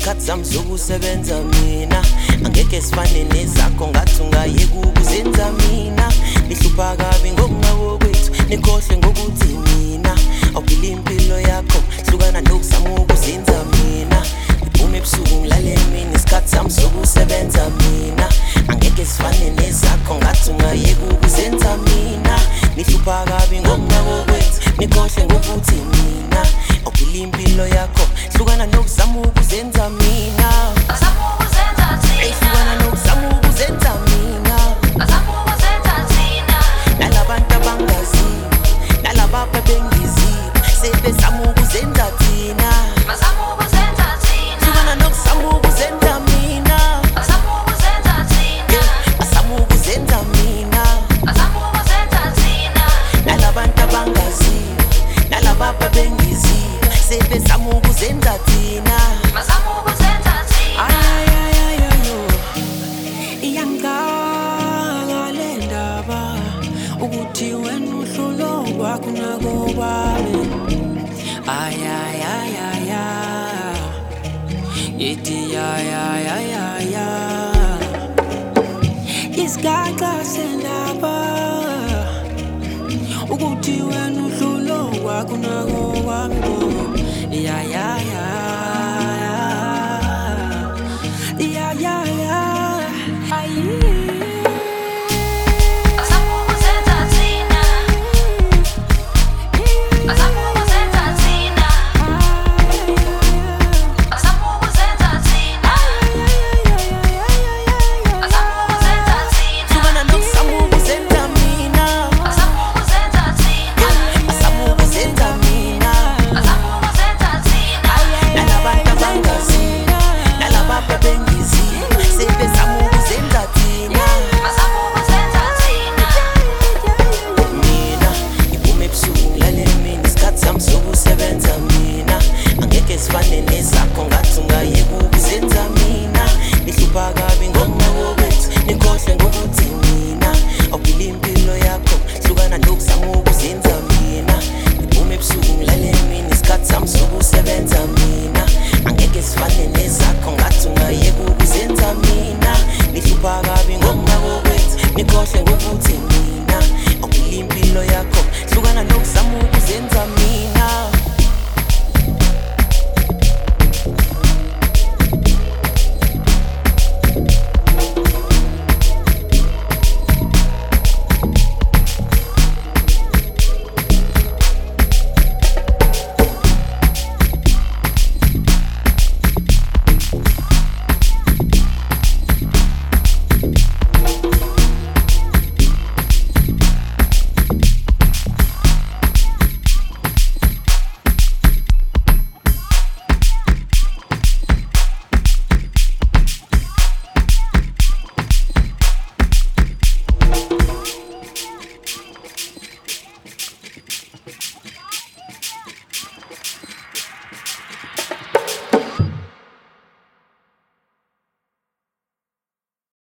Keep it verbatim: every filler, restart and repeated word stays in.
isikhathi sami sokusebenza mina angeke sifane nezakho ngathi ungayeka ukuzenza mina nihlupha kabi ngokunqabo kwethu nikhohle ngokuthi mina awuphila impilo yakho hlukana nokuzama ukuzenza mina ngiphume ebusuku ngilale emini isikhathi sami sokusebenza mina angeke sifane nezakho ngathi ungayeka ukuzenza mina nihlupha kabi ngokunqabo kwethu nikhohle ngokuthi mina awuphila impilo yakho hlukana nokuzama ukuzenza mina azama ukuzenza thina hlukana nokuzama ukuzenza mina azama ukuzenza thina nalabantu abangazi nalaba bengizi sebezama ukuzenza thina azama ukuzenza thina hlukana nokuzama ukuzenza mina azama ukuzenza thina azama ukuzenza mina azama ukuzenza thina nalabantu abangazi nalaba bengizi sebezama ukuzenza thina azama ukuzenza thina ayayayayo iyangaka le ndaba ukuthi wena uhlulo kwakho nako kwami ayayayaya yethi yayayaya isigaxa sendaba ukuthi wena uhlulo kwakho nako kwami ya ya ya ya ya ya ayi azama ukuzenza thina azama ukuzenza thina azama ukuzenza thina azama ukuzenza thina hlukana nokuzama ukuzenza mina azama ukuzenza thina azama ukuzenza mina azama ukuzenza thina nalabantu abangazi nalaba bengizi sebezama ukuzenza thina azama ukuzenza thina mina ngiphume ebusuku ngilale emini isikhathi sami sokusebenza mina angeke sifane nezakho ngathi ungayeka ukuzenza mina nihlupha kabi ngokunqabo kwethu nikhohle ngokuthi mina awuphila impilo yakho hlukana nokuzama ukuzenza mina ngiphume ebusuku ngilale emini isikhathi sami sokusebenza mina angeke sifane nezakho ngathi ungayeka ukuzenza mina nihlupha kabi ngokunqabo kwethu nikhohle ngokuthi